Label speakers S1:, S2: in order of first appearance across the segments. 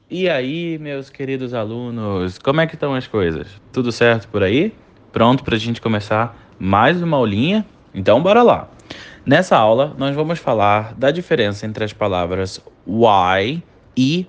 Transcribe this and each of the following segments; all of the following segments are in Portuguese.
S1: E aí, meus queridos alunos, como é que estão as coisas? Tudo certo por aí? Pronto para a gente começar mais uma aulinha? Então, bora lá! Nessa aula, nós vamos falar da diferença entre as palavras why e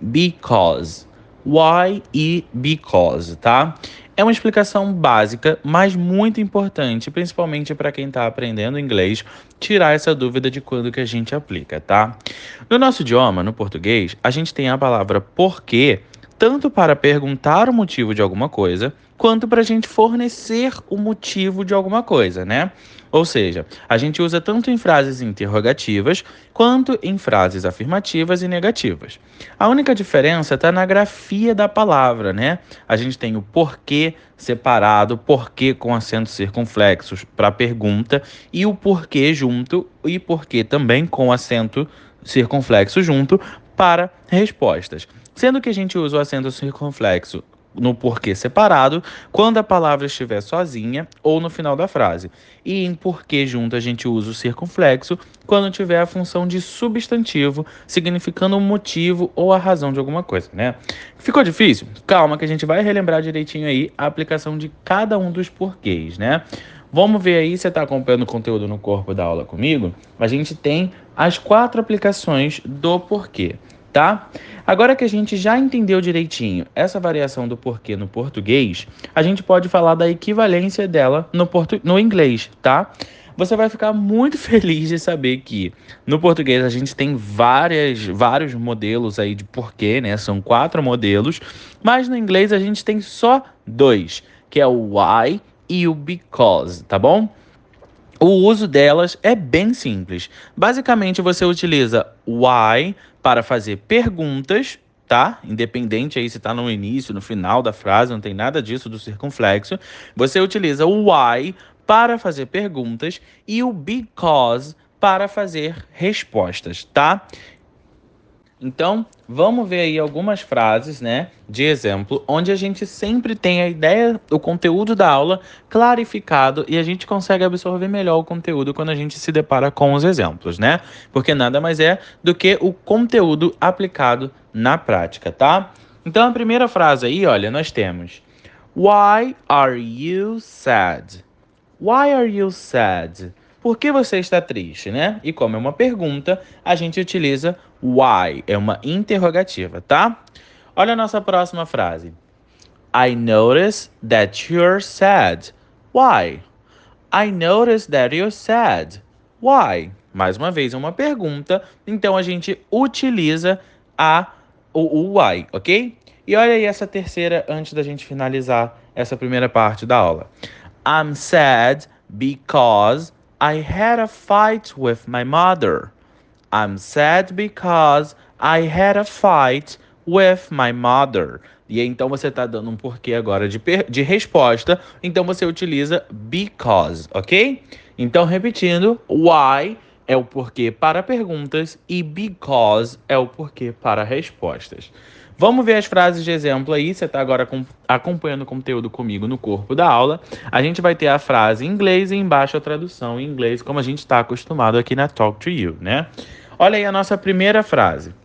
S1: because. Why e because, tá? É uma explicação básica, mas muito importante, principalmente para quem está aprendendo inglês, tirar essa dúvida de quando que a gente aplica, tá? No nosso idioma, no português, a gente tem a palavra porquê, tanto para perguntar o motivo de alguma coisa, quanto para a gente fornecer o motivo de alguma coisa, né? Ou seja, a gente usa tanto em frases interrogativas quanto em frases afirmativas e negativas. A única diferença está na grafia da palavra, né? A gente tem o porquê separado, porquê com acentos circunflexos para pergunta e o porquê junto e porquê também com acento circunflexo junto para respostas. Sendo que a gente usa o acento circunflexo no porquê separado, quando a palavra estiver sozinha ou no final da frase. E em porquê junto a gente usa o circunflexo quando tiver a função de substantivo, significando o motivo ou a razão de alguma coisa, né? Ficou difícil? Calma que a gente vai relembrar direitinho aí a aplicação de cada um dos porquês, né? Vamos ver aí, você está acompanhando o conteúdo no corpo da aula comigo? A gente tem as 4 aplicações do porquê, tá? Agora que a gente já entendeu direitinho essa variação do porquê no português, a gente pode falar da equivalência dela no inglês, tá? Você vai ficar muito feliz de saber que no português a gente tem vários modelos aí de porquê, né? São 4 modelos, mas no inglês a gente tem só 2, que é o why e o because, tá bom? O uso delas é bem simples. Basicamente, você utiliza why para fazer perguntas, tá? Independente aí se está no início, no final da frase, não tem nada disso do circunflexo. Você utiliza o why para fazer perguntas e o because para fazer respostas, tá? Então, vamos ver aí algumas frases, né, de exemplo, onde a gente sempre tem a ideia, o conteúdo da aula clarificado e a gente consegue absorver melhor o conteúdo quando a gente se depara com os exemplos, né? Porque nada mais é do que o conteúdo aplicado na prática, tá? Então, a primeira frase aí, olha, nós temos: Why are you sad? Why are you sad? Por que você está triste, né? E como é uma pergunta, a gente utiliza why, é uma interrogativa, tá? Olha a nossa próxima frase. I notice that you're sad. Why? I notice that you're sad. Why? Mais uma vez, é uma pergunta, então a gente utiliza o why, ok? E olha aí essa terceira antes da gente finalizar essa primeira parte da aula. I'm sad because I had a fight with my mother. I'm sad because I had a fight with my mother. E aí, então você está dando um porquê agora de resposta, então você utiliza because, ok? Então, repetindo, why é o porquê para perguntas e because é o porquê para respostas. Vamos ver as frases de exemplo aí. Você está agora acompanhando o conteúdo comigo no corpo da aula. A gente vai ter a frase em inglês e embaixo a tradução em inglês, como a gente está acostumado aqui na Talk to You, né? Olha aí a nossa primeira frase.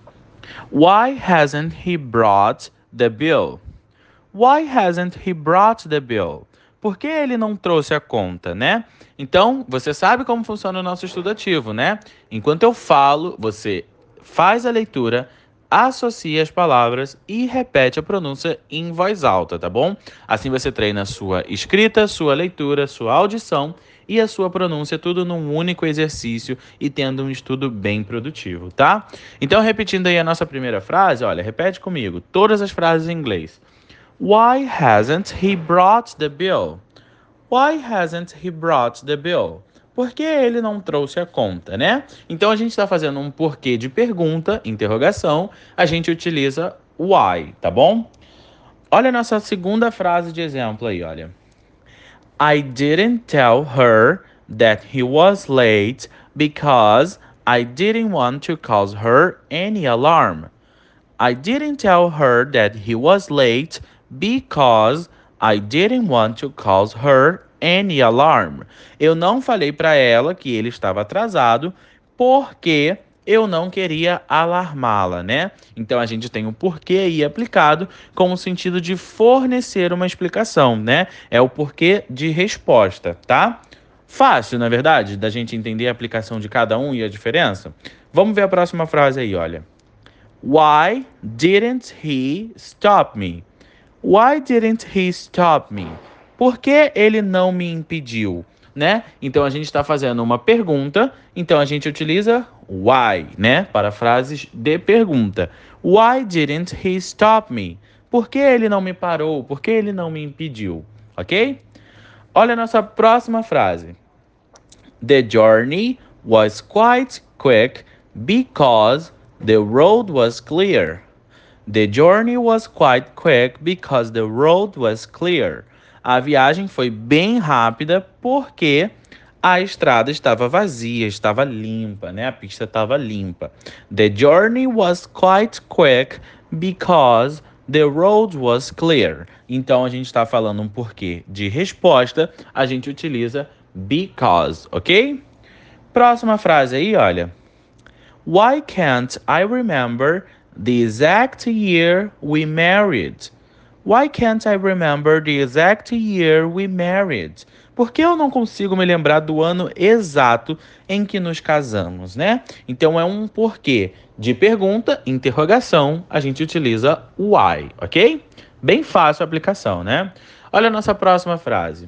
S1: Why hasn't he brought the bill? Why hasn't he brought the bill? Por que ele não trouxe a conta, né? Então, você sabe como funciona o nosso estudativo, né? Enquanto eu falo, você faz a leitura, associa as palavras e repete a pronúncia em voz alta, tá bom? Assim você treina a sua escrita, sua leitura, sua audição e a sua pronúncia, tudo num único exercício e tendo um estudo bem produtivo, tá? Então, repetindo aí a nossa primeira frase, olha, repete comigo, todas as frases em inglês. Why hasn't he brought the bill? Why hasn't he brought the bill? Por que ele não trouxe a conta, né? Então a gente está fazendo um porquê de pergunta, interrogação, a gente utiliza why, tá bom? Olha a nossa segunda frase de exemplo aí, olha. I didn't tell her that he was late because I didn't want to cause her any alarm. I didn't tell her that he was late because I didn't want to cause her any alarm. Eu não falei para ela que ele estava atrasado porque eu não queria alarmá-la, né? Então a gente tem o porquê aí aplicado com o sentido de fornecer uma explicação, né? É o porquê de resposta, tá? Fácil, na verdade, da gente entender a aplicação de cada um e a diferença? Vamos ver a próxima frase aí, olha. Why didn't he stop me? Why didn't he stop me? Por que ele não me impediu, né? Então a gente está fazendo uma pergunta, então a gente utiliza why, né? Para frases de pergunta. Why didn't he stop me? Por que ele não me parou? Por que ele não me impediu? Ok? Olha a nossa próxima frase. The journey was quite quick because the road was clear. The journey was quite quick because the road was clear. A viagem foi bem rápida porque a estrada estava vazia, estava limpa, né? A pista estava limpa. The journey was quite quick because the road was clear. Então a gente está falando um porquê de resposta, a gente utiliza because, ok? Próxima frase aí, olha. Why can't I remember the exact year we married? Why can't I remember the exact year we married? Por que eu não consigo me lembrar do ano exato em que nos casamos, né? Então é um porquê de pergunta, interrogação, a gente utiliza why, ok? Bem fácil a aplicação, né? Olha a nossa próxima frase.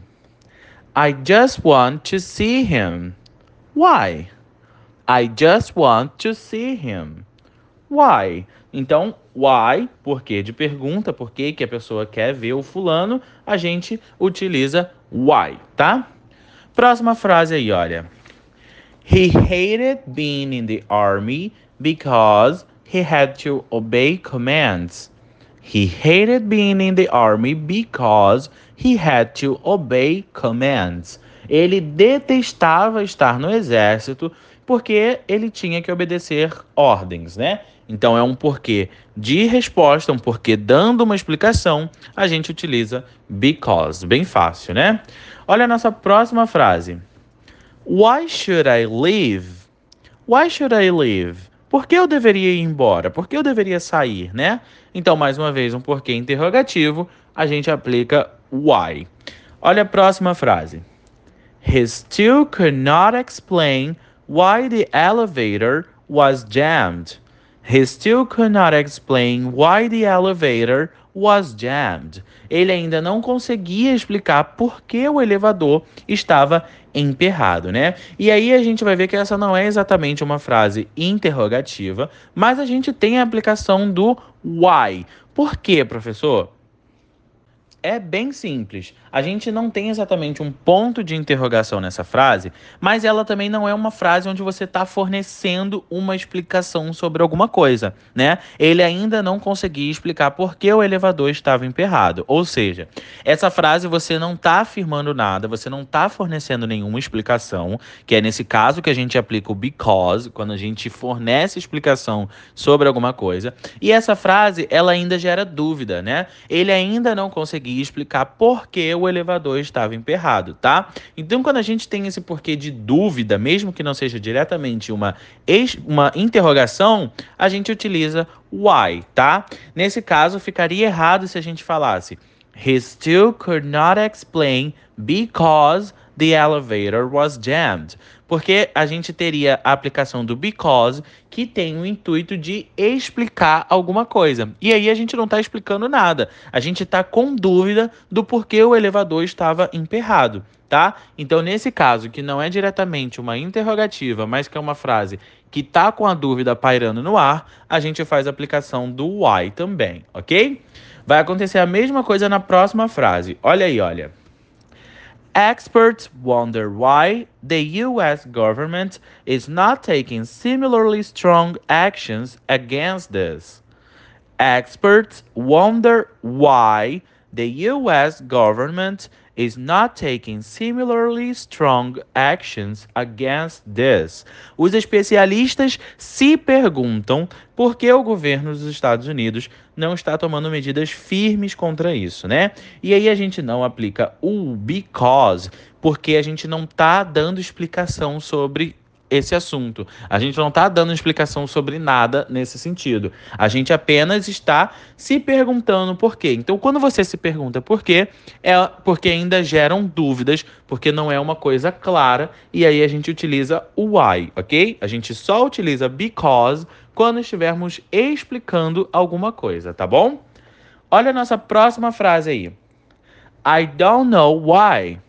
S1: I just want to see him. Why? I just want to see him. Why? Então, why, porquê de pergunta, porquê que a pessoa quer ver o fulano, a gente utiliza why, tá? Próxima frase aí, olha. He hated being in the army because he had to obey commands. He hated being in the army because he had to obey commands. Ele detestava estar no exército porque ele tinha que obedecer ordens, né? Então é um porquê de resposta, um porquê dando uma explicação, a gente utiliza because. Bem fácil, né? Olha a nossa próxima frase. Why should I leave? Why should I leave? Por que eu deveria ir embora? Por que eu deveria sair, né? Então, mais uma vez, um porquê interrogativo, a gente aplica why. Olha a próxima frase. He still could not explain why the elevator was jammed. He still could not explain why the elevator was jammed. Ele ainda não conseguia explicar por que o elevador estava emperrado, né? E aí a gente vai ver que essa não é exatamente uma frase interrogativa, mas a gente tem a aplicação do why. Por quê, professor? É bem simples. A gente não tem exatamente um ponto de interrogação nessa frase, mas ela também não é uma frase onde você está fornecendo uma explicação sobre alguma coisa, né? Ele ainda não conseguia explicar por que o elevador estava emperrado. Ou seja, essa frase você não está afirmando nada, você não está fornecendo nenhuma explicação, que é nesse caso que a gente aplica o because, quando a gente fornece explicação sobre alguma coisa. E essa frase, ela ainda gera dúvida, né? Ele ainda não conseguia explicar por que o elevador estava emperrado, tá? Então, quando a gente tem esse porquê de dúvida, mesmo que não seja diretamente uma interrogação, a gente utiliza why, tá? Nesse caso, ficaria errado se a gente falasse He still could not explain because the elevator was jammed. Porque a gente teria a aplicação do because, que tem o intuito de explicar alguma coisa. E aí a gente não está explicando nada. A gente está com dúvida do porquê o elevador estava emperrado, tá? Então, nesse caso, que não é diretamente uma interrogativa, mas que é uma frase que está com a dúvida pairando no ar, a gente faz a aplicação do why também, ok? Vai acontecer a mesma coisa na próxima frase. Olha aí, olha. Experts wonder why the US government is not taking similarly strong actions against this. Experts wonder why the US government is not taking similarly strong actions against this. Os especialistas se perguntam por que o governo dos Estados Unidos não está tomando medidas firmes contra isso, né? E aí a gente não aplica o because, porque a gente não está dando explicação sobre esse assunto. A gente não está dando explicação sobre nada nesse sentido. A gente apenas está se perguntando por quê. Então, quando você se pergunta por quê, é porque ainda geram dúvidas, porque não é uma coisa clara, e aí a gente utiliza o why, ok? A gente só utiliza because quando estivermos explicando alguma coisa, tá bom? Olha a nossa próxima frase aí. I don't know why.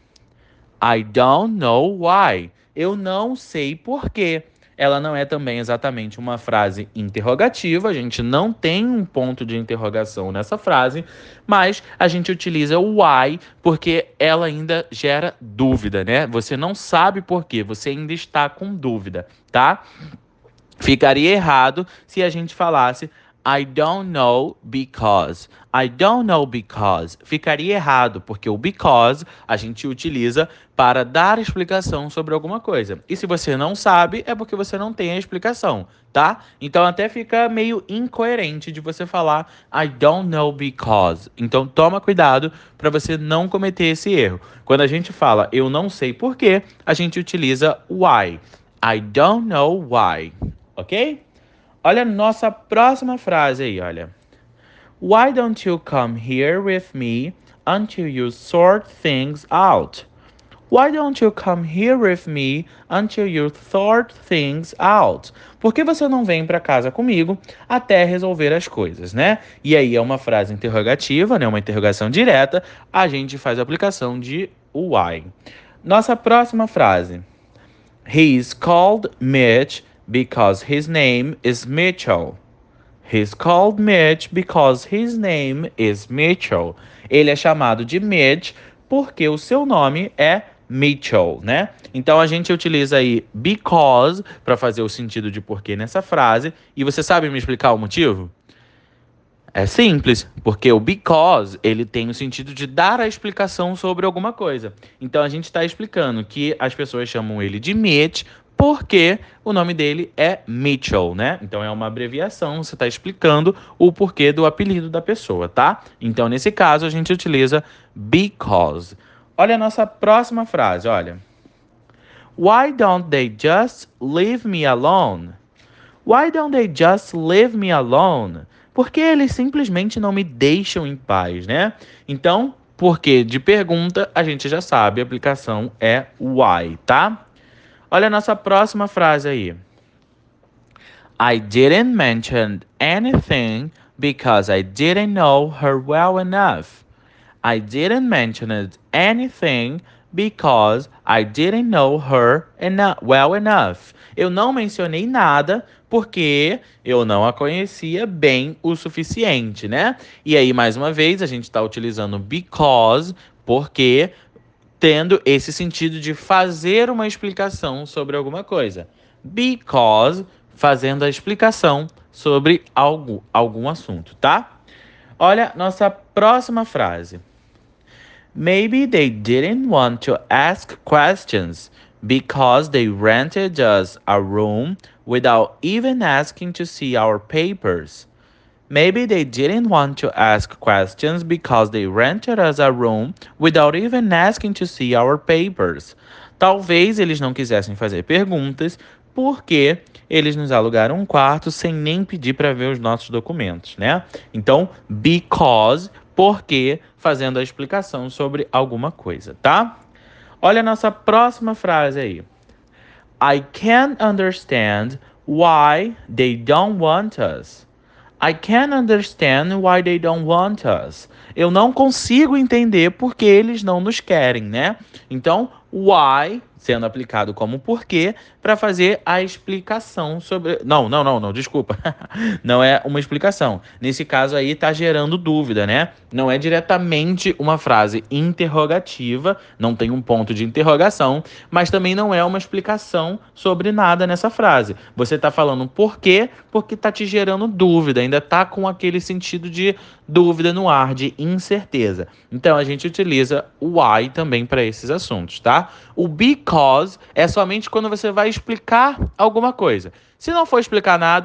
S1: I don't know why. Eu não sei por quê. Ela não é também exatamente uma frase interrogativa, a gente não tem um ponto de interrogação nessa frase, mas a gente utiliza o why porque ela ainda gera dúvida, né? Você não sabe por quê, você ainda está com dúvida, tá? Ficaria errado se a gente falasse I don't know because. I don't know because. Ficaria errado, porque o because a gente utiliza para dar explicação sobre alguma coisa. E se você não sabe, é porque você não tem a explicação, tá? Então até fica meio incoerente de você falar I don't know because. Então toma cuidado para você não cometer esse erro. Quando a gente fala eu não sei por quê, a gente utiliza why. I don't know why. Ok? Olha a nossa próxima frase aí, olha. Why don't you come here with me until you sort things out? Why don't you come here with me until you sort things out? Por que você não vem para casa comigo até resolver as coisas, né? E aí é uma frase interrogativa, né? Uma interrogação direta. A gente faz a aplicação de why. Nossa próxima frase. He is called Mitch because his name is Mitchell. He's called Mitch because his name is Mitchell. Ele é chamado de Mitch porque o seu nome é Mitchell, né? Então a gente utiliza aí because para fazer o sentido de porquê nessa frase. E você sabe me explicar o motivo? É simples, porque o because, ele tem o sentido de dar a explicação sobre alguma coisa. Então a gente está explicando que as pessoas chamam ele de Mitch porque o nome dele é Mitchell, né? Então é uma abreviação, você está explicando o porquê do apelido da pessoa, tá? Então nesse caso a gente utiliza because. Olha a nossa próxima frase, olha. Why don't they just leave me alone? Why don't they just leave me alone? Porque eles simplesmente não me deixam em paz, né? Então, porque de pergunta, a gente já sabe, a aplicação é why, tá? Olha a nossa próxima frase aí. I didn't mention anything because I didn't know her well enough. I didn't mention anything because I didn't know her well enough. Eu não mencionei nada porque eu não a conhecia bem o suficiente, né? E aí, mais uma vez, a gente está utilizando because, porque tendo esse sentido de fazer uma explicação sobre alguma coisa. Because, fazendo a explicação sobre algum assunto, tá? Olha nossa próxima frase. Maybe they didn't want to ask questions because they rented us a room without even asking to see our papers. Maybe they didn't want to ask questions because they rented us a room without even asking to see our papers. Talvez eles não quisessem fazer perguntas porque eles nos alugaram um quarto sem nem pedir para ver os nossos documentos, né? Então, because, porque, fazendo a explicação sobre alguma coisa, tá? Olha a nossa próxima frase aí. I can't understand why they don't want us. I can't understand why they don't want us. Eu não consigo entender porque eles não nos querem, né? Então, why sendo aplicado como porquê para fazer a explicação sobre... Não, desculpa. Não é uma explicação. Nesse caso aí tá gerando dúvida, né? Não é diretamente uma frase interrogativa, não tem um ponto de interrogação, mas também não é uma explicação sobre nada nessa frase. Você tá falando porquê, porque tá te gerando dúvida, ainda tá com aquele sentido de dúvida no ar, de incerteza. Então a gente utiliza o why também para esses assuntos, tá? O because é somente quando você vai explicar alguma coisa. Se não for explicar nada,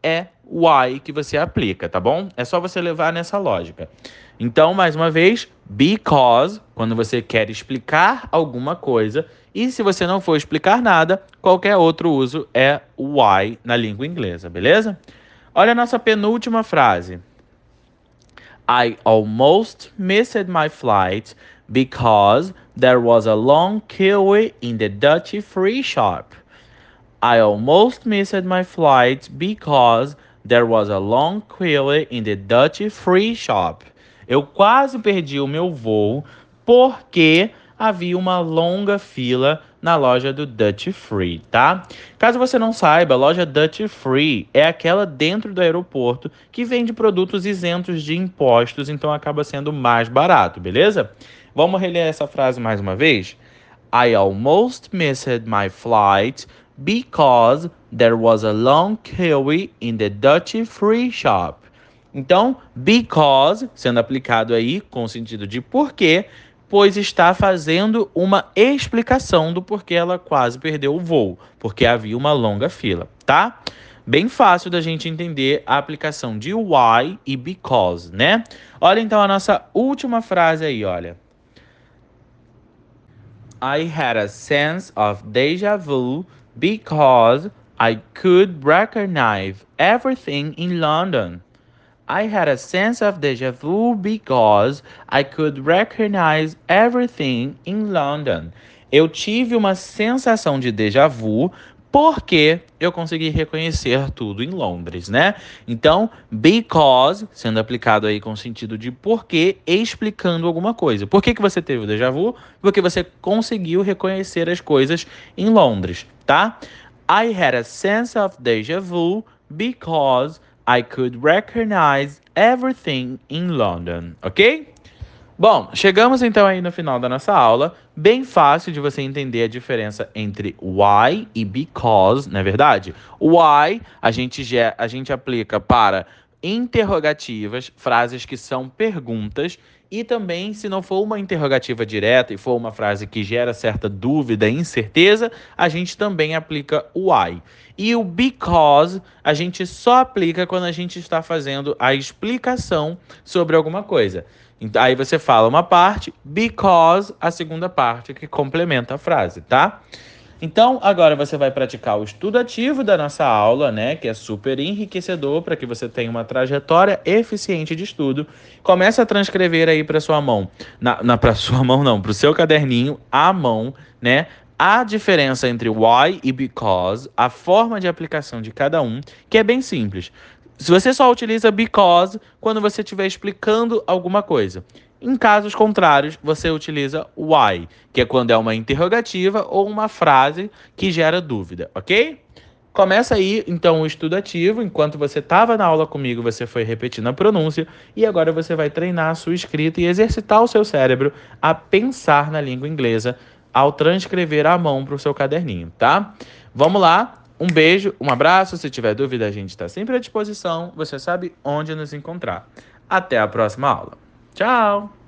S1: é why que você aplica, tá bom? É só você levar nessa lógica. Então, mais uma vez, because, quando você quer explicar alguma coisa, e se você não for explicar nada, qualquer outro uso é why na língua inglesa, beleza? Olha a nossa penúltima frase. I almost missed my flight because there was a long queue in the duty free shop. I almost missed my flight because there was a long queue in the duty free shop. Eu quase perdi o meu voo porque havia uma longa fila na loja do Duty Free, tá? Caso você não saiba, a loja Duty Free é aquela dentro do aeroporto que vende produtos isentos de impostos, então acaba sendo mais barato, beleza? Vamos reler essa frase mais uma vez? I almost missed my flight because there was a long queue in the Duty Free shop. Então, because, sendo aplicado aí com o sentido de porquê, pois está fazendo uma explicação do porquê ela quase perdeu o voo, porque havia uma longa fila, tá? Bem fácil da gente entender a aplicação de why e because, né? Olha então a nossa última frase aí, olha. I had a sense of déjà vu because I could recognize everything in London. I had a sense of déjà vu because I could recognize everything in London. Eu tive uma sensação de déjà vu porque eu consegui reconhecer tudo em Londres, né? Então, because, sendo aplicado aí com o sentido de porquê, explicando alguma coisa. Por que você teve o déjà vu? Porque você conseguiu reconhecer as coisas em Londres, tá? I had a sense of déjà vu because I could recognize everything in London, ok? Bom, chegamos então aí no final da nossa aula. Bem fácil de você entender a diferença entre why e because, não é verdade? Why a gente aplica para interrogativas, frases que são perguntas, e também, se não for uma interrogativa direta e for uma frase que gera certa dúvida e incerteza, a gente também aplica o why. E o because a gente só aplica quando a gente está fazendo a explicação sobre alguma coisa. Aí você fala uma parte, because a segunda parte que complementa a frase, tá? Então, agora você vai praticar o estudo ativo da nossa aula, né? Que é super enriquecedor para que você tenha uma trajetória eficiente de estudo. Começa a transcrever aí para sua mão, para sua mão não, para o seu caderninho, à mão, né? A diferença entre why e because, a forma de aplicação de cada um, que é bem simples. Se você só utiliza because quando você estiver explicando alguma coisa. Em casos contrários, você utiliza why, que é quando é uma interrogativa ou uma frase que gera dúvida, ok? Começa aí, então, o estudo ativo. Enquanto você estava na aula comigo, você foi repetindo a pronúncia e agora você vai treinar a sua escrita e exercitar o seu cérebro a pensar na língua inglesa ao transcrever à mão para o seu caderninho, tá? Vamos lá. Um beijo, um abraço. Se tiver dúvida, a gente está sempre à disposição. Você sabe onde nos encontrar. Até a próxima aula. Tchau!